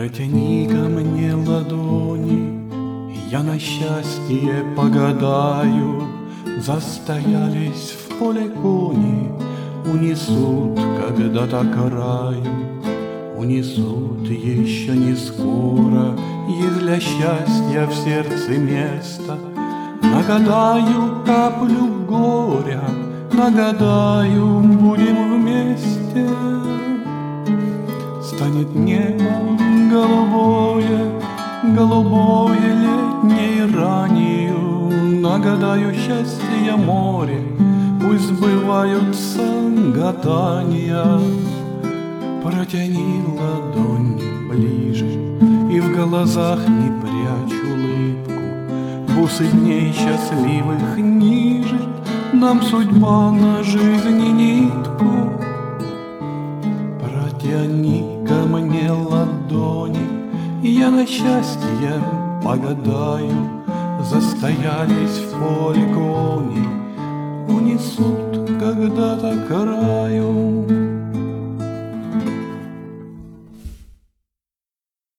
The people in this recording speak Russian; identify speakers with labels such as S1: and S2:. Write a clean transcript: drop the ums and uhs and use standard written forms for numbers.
S1: Протяни ко мне ладони, я на счастье погадаю. Застоялись в поле кони, унесут когда-то к раю. Унесут еще не скоро, есть для счастья в сердце место. Нагадаю каплю горя, нагадаю, будем вместе. Станет небо голубое, голубое летней ранью. Нагадаю счастье море, пусть сбываются гадания. Протяни ладонь ближе и в глазах не прячь улыбку. Бусы дней счастливых нижет нам судьба на жизни нитку. Протяни ко мне ладони, я на счастье погадаю. Застоялись в поле кони, унесут когда-то к раю.